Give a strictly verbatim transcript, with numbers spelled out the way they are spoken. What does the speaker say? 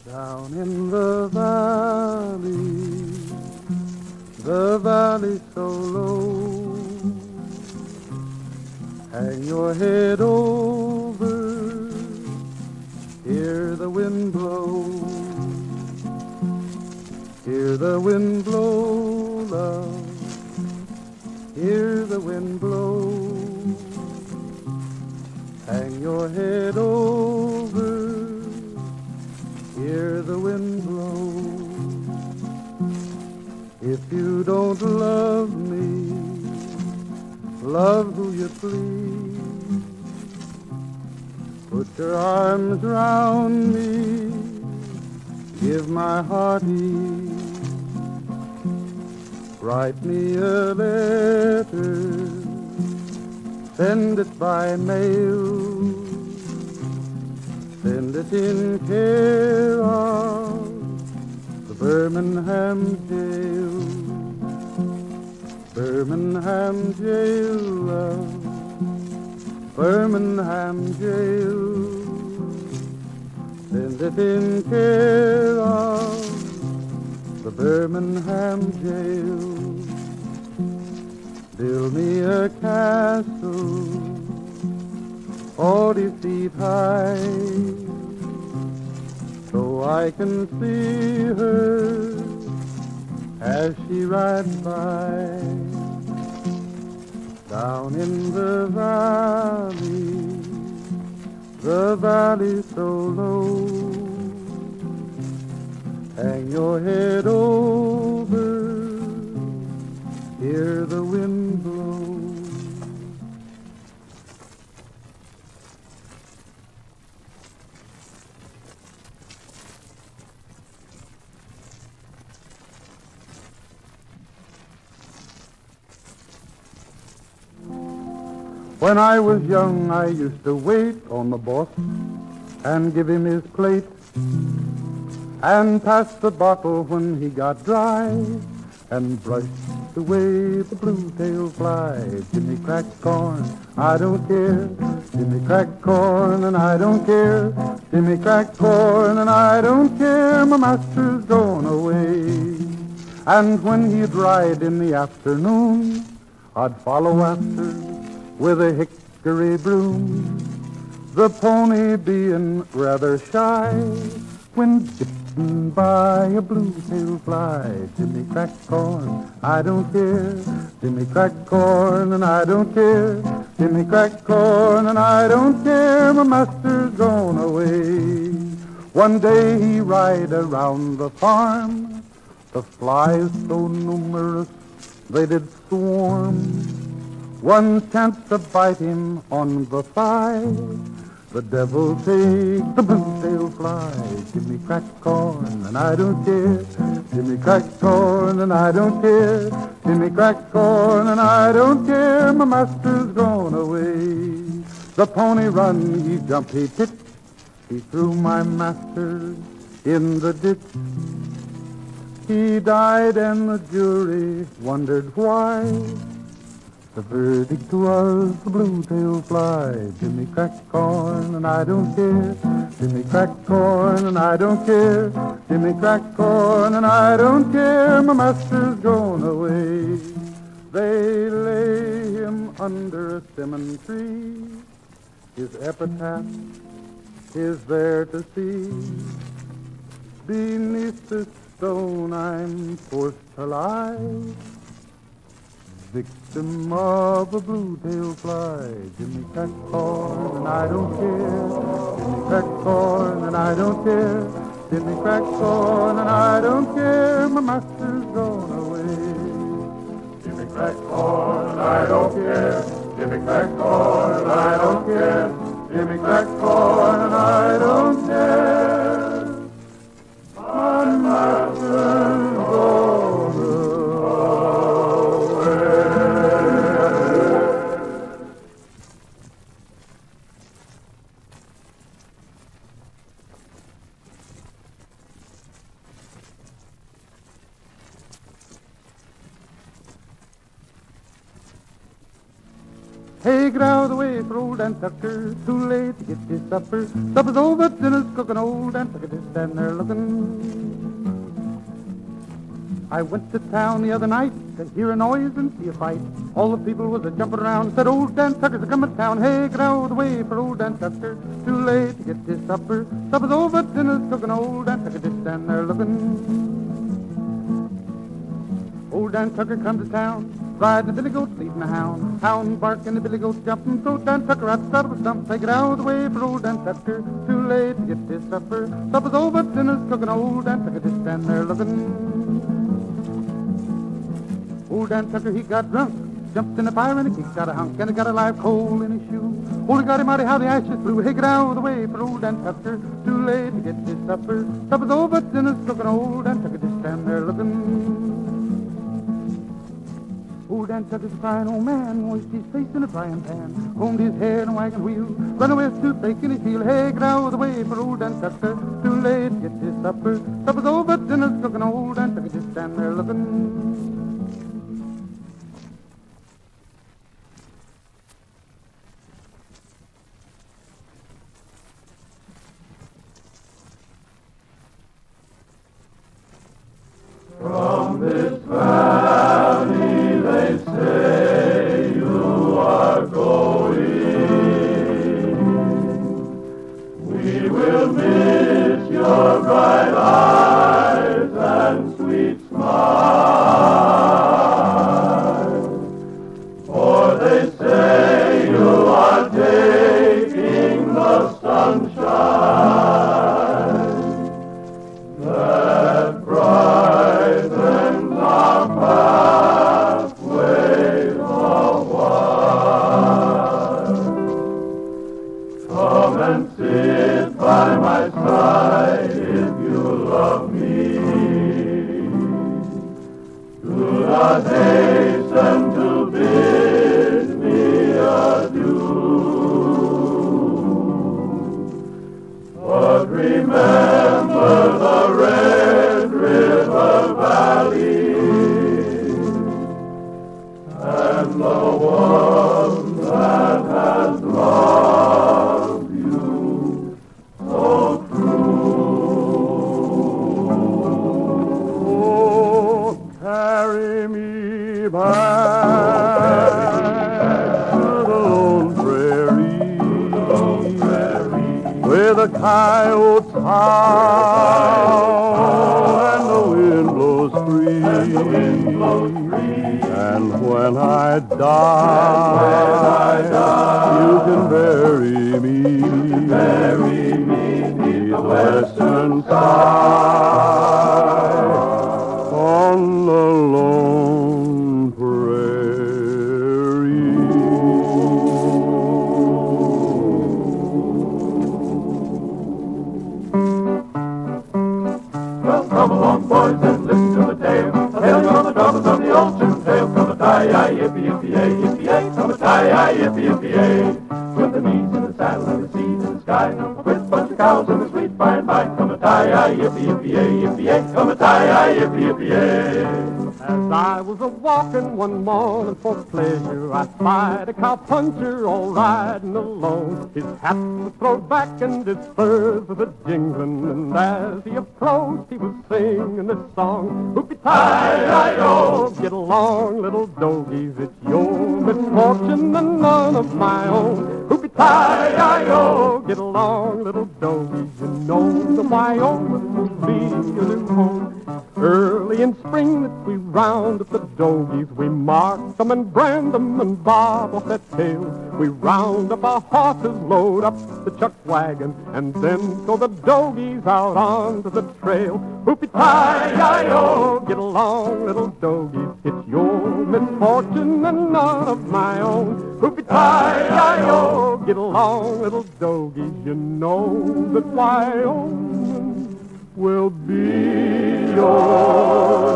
Down in the valley, the valley so low, hang your head over, hear the wind blow, hear the wind blow, love, hear the wind blow, hang your head over, hear the wind blow. If you don't love me, love who you please. Put your arms round me, give my heart ease. Write me a letter, send it by mail. Send it in care of the Birmingham jail. Birmingham jail, love, Birmingham jail. Send it in care of the Birmingham jail. Build me a castle forty feet high, so I can see her as she rides by. Down in the valley, the valley so low, hang your head over, hear the wind blow. When I was young, I used to wait on the boss and give him his plate and pass the bottle when he got dry and brush away the blue-tailed fly. Jimmy cracked corn, I don't care. Jimmy cracked corn and I don't care. Jimmy cracked corn and I don't care. My master's gone away. And when he'd ride in the afternoon, I'd follow after with a hickory broom, the pony being rather shy when bitten by a blue-tailed fly. Jimmy cracked corn, I don't care. Jimmy cracked corn and I don't care. Jimmy cracked corn and I don't care. My master's gone away. One day he ride around the farm, the flies so numerous they did swarm. One chance to bite him on the thigh, the devil take the blue-tailed fly. Jimmy cracked corn and I don't care. Jimmy cracked corn and I don't care. Jimmy cracked corn and I don't care. My master's gone away. The pony run, he jumped, he tipped. He threw my master in the ditch. He died and the jury wondered why. The verdict was the blue-tailed fly. Jimmy cracked corn and I don't care. Jimmy cracked corn and I don't care. Jimmy cracked corn and I don't care. My master's gone away. They lay him under a cinnamon tree. His epitaph is there to see. Beneath the stone I'm forced to lie, victim of a blue-tailed fly. Jimmy cracked corn and I don't care. Jimmy cracked corn and I don't care. Jimmy cracked corn and I don't care. My master's gone away. Jimmy cracked corn and I don't care. Jimmy cracked corn and I don't care. Jimmy cracked corn and I don't care. My master's gone away. Hey, get out of the way for old Dan Tucker. Too late to get his supper. Supper's over, dinner's cooking. Old Dan Tucker just standing there looking. I went to town the other night to hear a noise and see a fight. All the people was a jumping around. Said old Dan Tucker's a coming to town. Hey, get out of the way for old Dan Tucker. Too late to get his supper. Supper's over, dinner's cooking. Old Dan Tucker just standing there looking. Old Dan Tucker comes to town, riding a billy goat, leading a hound. Hound barking, the billy goat jumping, so Dan Tucker out the saddle with stump. Take it out of the way for old Dan Tucker. Too late to get his supper. Supper's over, dinner's cooking. Old Dan Tucker just standing there looking. Old Dan Tucker, he got drunk, jumped in the fire and he kicked out a hunk, and he got a live coal in his shoe. Holy God, mighty, how the ashes flew. Hey, get out of the way for old Dan Tucker. Too late to get his supper. Supper's over, dinner's cooking. Old Dan Tucker just standing there looking. Old Dan Tucker's a fine old man, moist his face in a frying pan, combed his hair in a wagon wheel, run away with toothache in his heel. Hey, get out of the way for old Dan Tucker. Too late to get his supper. Supper's over, dinner's cooking. Old Dan Tucker just standing there looking. From this valley they say you are going. We will miss your bright eyes and sweet smile. For they say you are taking the sunshine that bright our pathway a while. Come and sit by my side if you love me. Do not hasten to bid me adieu, but remember the Red River Valley and the one that has loved you so true. Oh, carry me back to the lone prairie, where the coyotes howl and the wind blows free. And when I die, you can bury me, Bury me beneath the western sky on the lone prairie. Well, come along, boys, and listen to the tale. Tale of the troubles of the old Chippendale. Come a tie-yi, yippee-yippee-yay, yippee-yay. Come a tie-yi, yippee-yippee-yay. With the knees in the saddle and the seeds in the sky, with a bunch of cows and the sweet by and by. Come a tie-yi, yippee-yippee-yay, yippee-yay. Come a tie-yi, yippee-yippee-yay. As I was a-walking one morning for pleasure, I spied a cowpuncher all riding alone. His hat was thrown back and his spurs was a-jingling, and as he approached, he was singing this song. Hoopie-tie-yi-o, get along, little dogies, it's your misfortune and none of my own. Hoopie-tie-yi-o, get along, little dogies, you know the Wyoming will be your new home. Early in spring that we round up the dogies, we mark them and brand them and bob off their tails. We round up our horses, load up the chuck wagon, and then throw the dogies out onto the trail. Hoopie-tie-yi-o, get along, little dogies, it's your misfortune and none of my own. Hoopie-tie-yi-o, get along, little dogies, you know that Wyoming will be yours.